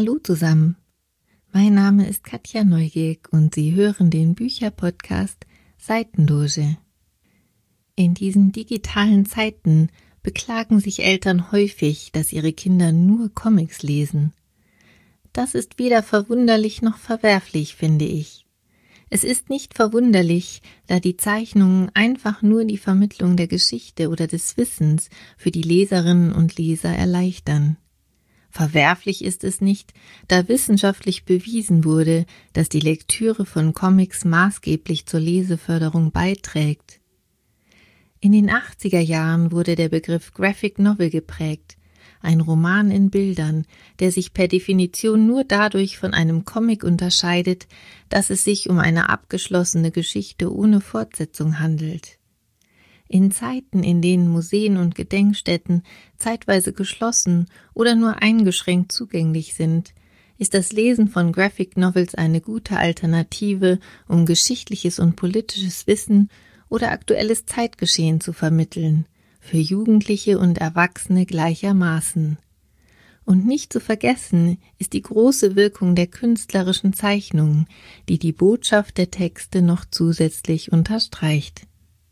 Hallo zusammen, mein Name ist Katja Neugierk und Sie hören den Bücherpodcast Seitenloge. In diesen digitalen Zeiten beklagen sich Eltern häufig, dass ihre Kinder nur Comics lesen. Das ist weder verwunderlich noch verwerflich, finde ich. Es ist nicht verwunderlich, da die Zeichnungen einfach nur die Vermittlung der Geschichte oder des Wissens für die Leserinnen und Leser erleichtern. Verwerflich ist es nicht, da wissenschaftlich bewiesen wurde, dass die Lektüre von Comics maßgeblich zur Leseförderung beiträgt. In den 80er Jahren wurde der Begriff Graphic Novel geprägt, ein Roman in Bildern, der sich per Definition nur dadurch von einem Comic unterscheidet, dass es sich um eine abgeschlossene Geschichte ohne Fortsetzung handelt. In Zeiten, in denen Museen und Gedenkstätten zeitweise geschlossen oder nur eingeschränkt zugänglich sind, ist das Lesen von Graphic Novels eine gute Alternative, um geschichtliches und politisches Wissen oder aktuelles Zeitgeschehen zu vermitteln, für Jugendliche und Erwachsene gleichermaßen. Und nicht zu vergessen ist die große Wirkung der künstlerischen Zeichnungen, die die Botschaft der Texte noch zusätzlich unterstreicht.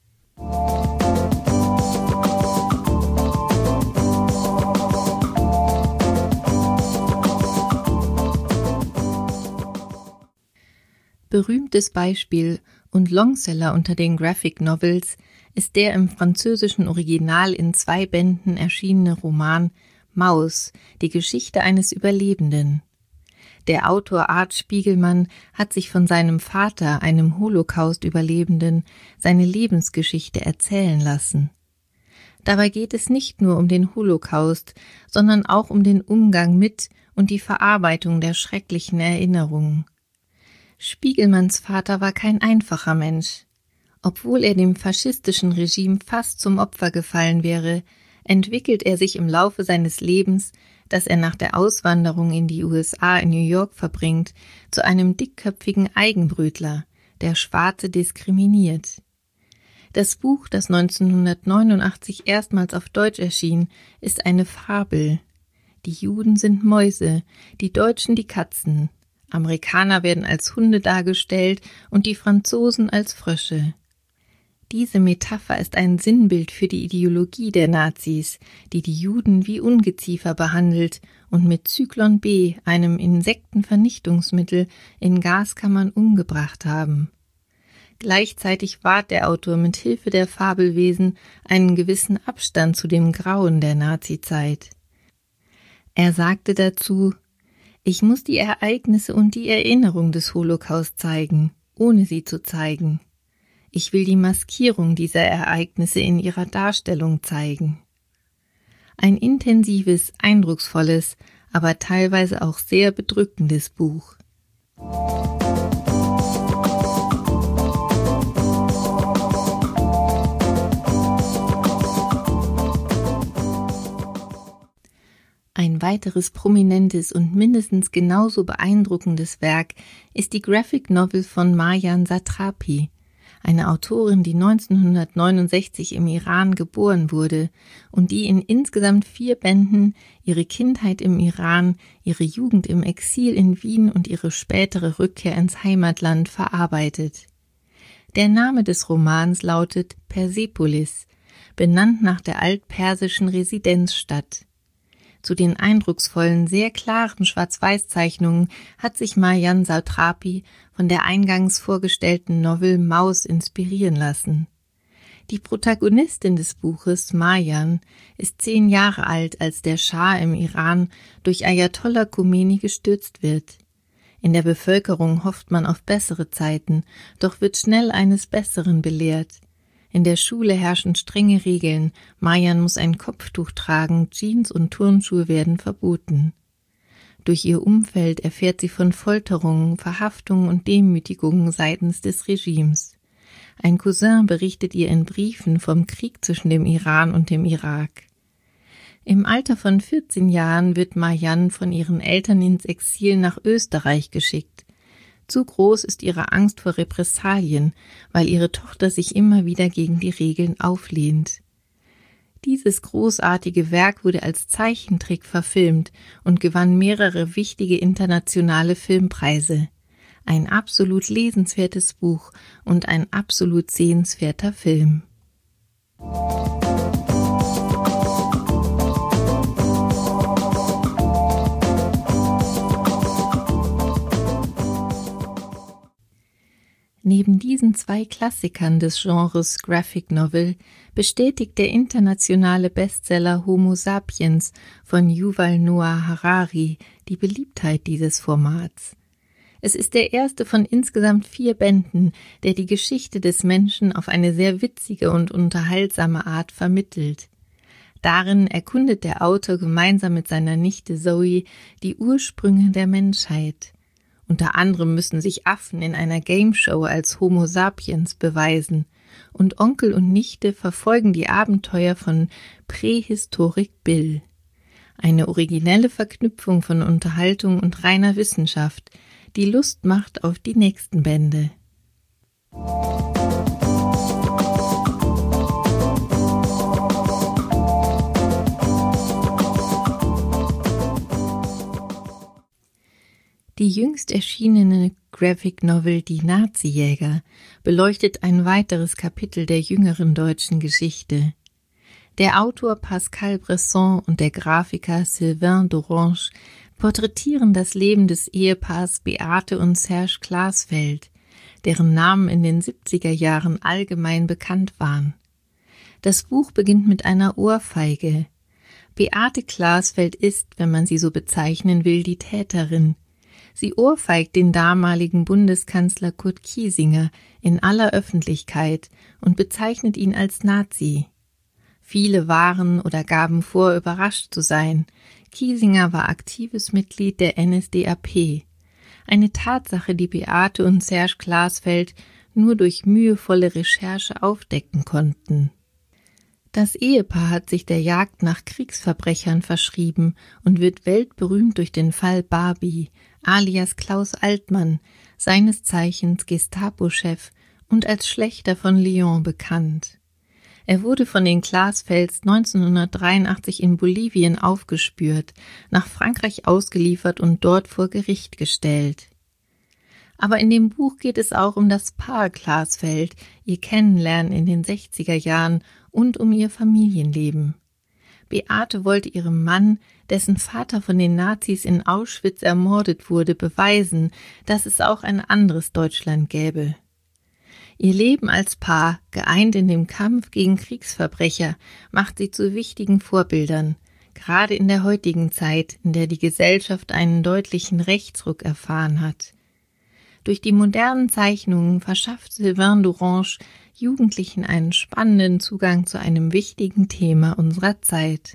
Berühmtes Beispiel und Longseller unter den Graphic Novels ist der im französischen Original in 2 Bänden erschienene Roman Maus, die Geschichte eines Überlebenden. Der Autor Art Spiegelman hat sich von seinem Vater, einem Holocaust-Überlebenden, seine Lebensgeschichte erzählen lassen. Dabei geht es nicht nur um den Holocaust, sondern auch um den Umgang mit und die Verarbeitung der schrecklichen Erinnerungen. Spiegelmans Vater war kein einfacher Mensch. Obwohl er dem faschistischen Regime fast zum Opfer gefallen wäre, entwickelt er sich im Laufe seines Lebens, das er nach der Auswanderung in die USA in New York verbringt, zu einem dickköpfigen Eigenbrötler, der Schwarze diskriminiert. Das Buch, das 1989 erstmals auf Deutsch erschien, ist eine Fabel. Die Juden sind Mäuse, die Deutschen die Katzen. Amerikaner werden als Hunde dargestellt und die Franzosen als Frösche. Diese Metapher ist ein Sinnbild für die Ideologie der Nazis, die die Juden wie Ungeziefer behandelt und mit Zyklon B, einem Insektenvernichtungsmittel, in Gaskammern umgebracht haben. Gleichzeitig wahrt der Autor mit Hilfe der Fabelwesen einen gewissen Abstand zu dem Grauen der Nazizeit. Er sagte dazu: Ich muss die Ereignisse und die Erinnerung des Holocaust zeigen, ohne sie zu zeigen. Ich will die Maskierung dieser Ereignisse in ihrer Darstellung zeigen. Ein intensives, eindrucksvolles, aber teilweise auch sehr bedrückendes Buch. Ein weiteres prominentes und mindestens genauso beeindruckendes Werk ist die Graphic Novel von Marjan Satrapi, eine Autorin, die 1969 im Iran geboren wurde und die in insgesamt 4 Bänden ihre Kindheit im Iran, ihre Jugend im Exil in Wien und ihre spätere Rückkehr ins Heimatland verarbeitet. Der Name des Romans lautet Persepolis, benannt nach der altpersischen Residenzstadt. Zu den eindrucksvollen, sehr klaren Schwarz-Weiß-Zeichnungen hat sich Marjan Satrapi von der eingangs vorgestellten Novel Maus inspirieren lassen. Die Protagonistin des Buches, Marjan, ist 10 Jahre alt, als der Schah im Iran durch Ayatollah Khomeini gestürzt wird. In der Bevölkerung hofft man auf bessere Zeiten, doch wird schnell eines Besseren belehrt. In der Schule herrschen strenge Regeln, Marjan muss ein Kopftuch tragen, Jeans und Turnschuhe werden verboten. Durch ihr Umfeld erfährt sie von Folterungen, Verhaftungen und Demütigungen seitens des Regimes. Ein Cousin berichtet ihr in Briefen vom Krieg zwischen dem Iran und dem Irak. Im Alter von 14 Jahren wird Marjan von ihren Eltern ins Exil nach Österreich geschickt. Zu groß ist ihre Angst vor Repressalien, weil ihre Tochter sich immer wieder gegen die Regeln auflehnt. Dieses großartige Werk wurde als Zeichentrick verfilmt und gewann mehrere wichtige internationale Filmpreise. Ein absolut lesenswertes Buch und ein absolut sehenswerter Film. Neben diesen zwei Klassikern des Genres Graphic Novel bestätigt der internationale Bestseller Homo Sapiens von Yuval Noah Harari die Beliebtheit dieses Formats. Es ist der erste von insgesamt 4 Bänden, der die Geschichte des Menschen auf eine sehr witzige und unterhaltsame Art vermittelt. Darin erkundet der Autor gemeinsam mit seiner Nichte Zoe die Ursprünge der Menschheit. Unter anderem müssen sich Affen in einer Gameshow als Homo Sapiens beweisen und Onkel und Nichte verfolgen die Abenteuer von Prähistorik Bill. Eine originelle Verknüpfung von Unterhaltung und reiner Wissenschaft, die Lust macht auf die nächsten Bände. Die jüngst erschienene Graphic Novel Die Nazi-Jäger beleuchtet ein weiteres Kapitel der jüngeren deutschen Geschichte. Der Autor Pascal Bresson und der Grafiker Sylvain d'Orange porträtieren das Leben des Ehepaars Beate und Serge Glasfeld, deren Namen in den 70er Jahren allgemein bekannt waren. Das Buch beginnt mit einer Ohrfeige. Beate Glasfeld ist, wenn man sie so bezeichnen will, die Täterin. Sie ohrfeigt den damaligen Bundeskanzler Kurt Kiesinger in aller Öffentlichkeit und bezeichnet ihn als Nazi. Viele waren oder gaben vor, überrascht zu sein. Kiesinger war aktives Mitglied der NSDAP. Eine Tatsache, die Beate und Serge Glasfeld nur durch mühevolle Recherche aufdecken konnten. Das Ehepaar hat sich der Jagd nach Kriegsverbrechern verschrieben und wird weltberühmt durch den Fall Barbie, alias Klaus Altmann, seines Zeichens Gestapo-Chef und als Schlächter von Lyon bekannt. Er wurde von den Glasfelds 1983 in Bolivien aufgespürt, nach Frankreich ausgeliefert und dort vor Gericht gestellt. Aber in dem Buch geht es auch um das Paar Glasfeld, ihr Kennenlernen in den 60er Jahren und um ihr Familienleben. Beate wollte ihrem Mann, dessen Vater von den Nazis in Auschwitz ermordet wurde, beweisen, dass es auch ein anderes Deutschland gäbe. Ihr Leben als Paar, geeint in dem Kampf gegen Kriegsverbrecher, macht sie zu wichtigen Vorbildern, gerade in der heutigen Zeit, in der die Gesellschaft einen deutlichen Rechtsruck erfahren hat. Durch die modernen Zeichnungen verschafft Sylvain d'Orange Jugendlichen einen spannenden Zugang zu einem wichtigen Thema unserer Zeit.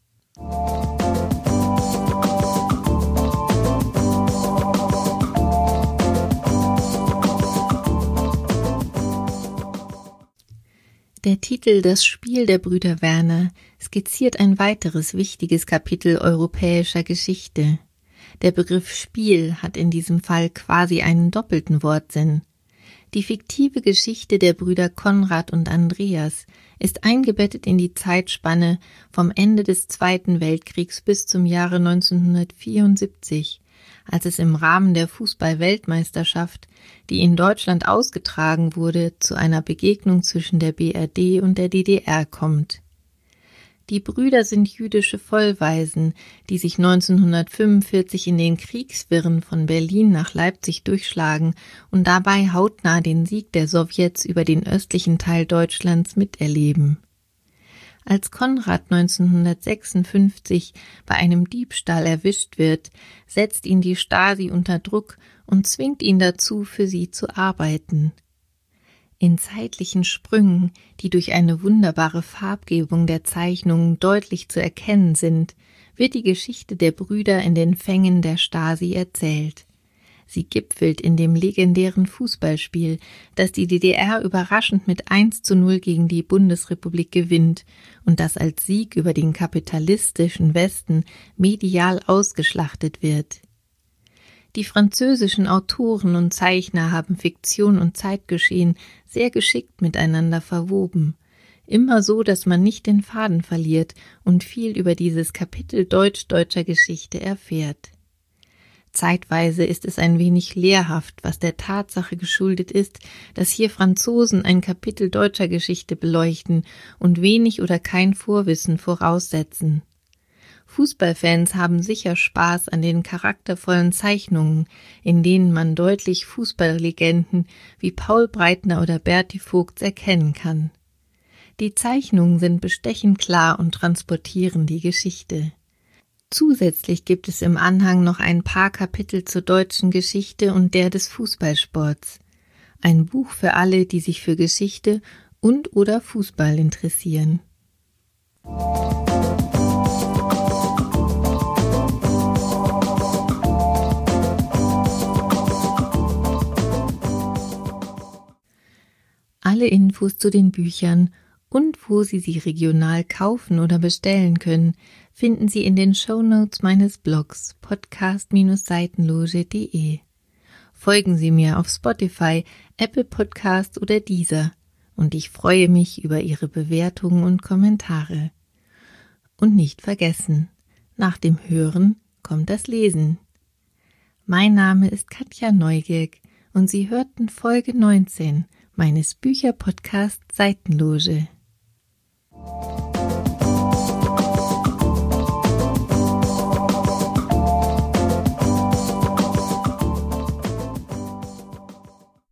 Der Titel »Das Spiel der Brüder Werner« skizziert ein weiteres wichtiges Kapitel europäischer Geschichte. Der Begriff Spiel hat in diesem Fall quasi einen doppelten Wortsinn. Die fiktive Geschichte der Brüder Konrad und Andreas ist eingebettet in die Zeitspanne vom Ende des Zweiten Weltkriegs bis zum Jahre 1974, als es im Rahmen der Fußball-Weltmeisterschaft, die in Deutschland ausgetragen wurde, zu einer Begegnung zwischen der BRD und der DDR kommt. Die Brüder sind jüdische Vollwaisen, die sich 1945 in den Kriegswirren von Berlin nach Leipzig durchschlagen und dabei hautnah den Sieg der Sowjets über den östlichen Teil Deutschlands miterleben. Als Konrad 1956 bei einem Diebstahl erwischt wird, setzt ihn die Stasi unter Druck und zwingt ihn dazu, für sie zu arbeiten. In zeitlichen Sprüngen, die durch eine wunderbare Farbgebung der Zeichnungen deutlich zu erkennen sind, wird die Geschichte der Brüder in den Fängen der Stasi erzählt. Sie gipfelt in dem legendären Fußballspiel, das die DDR überraschend mit 1:0 gegen die Bundesrepublik gewinnt und das als Sieg über den kapitalistischen Westen medial ausgeschlachtet wird. Die französischen Autoren und Zeichner haben Fiktion und Zeitgeschehen sehr geschickt miteinander verwoben. Immer so, dass man nicht den Faden verliert und viel über dieses Kapitel deutsch-deutscher Geschichte erfährt. Zeitweise ist es ein wenig lehrhaft, was der Tatsache geschuldet ist, dass hier Franzosen ein Kapitel deutscher Geschichte beleuchten und wenig oder kein Vorwissen voraussetzen. Fußballfans haben sicher Spaß an den charaktervollen Zeichnungen, in denen man deutlich Fußballlegenden wie Paul Breitner oder Berti Vogts erkennen kann. Die Zeichnungen sind bestechend klar und transportieren die Geschichte. Zusätzlich gibt es im Anhang noch ein paar Kapitel zur deutschen Geschichte und der des Fußballsports. Ein Buch für alle, die sich für Geschichte und/oder Fußball interessieren. Alle Infos zu den Büchern und wo Sie sie regional kaufen oder bestellen können, finden Sie in den Shownotes meines Blogs podcast-seitenloge.de. Folgen Sie mir auf Spotify, Apple Podcast oder Deezer und ich freue mich über Ihre Bewertungen und Kommentare. Und nicht vergessen, nach dem Hören kommt das Lesen. Mein Name ist Katja Neugierk und Sie hörten Folge 19 meines Bücherpodcasts Seitenloge.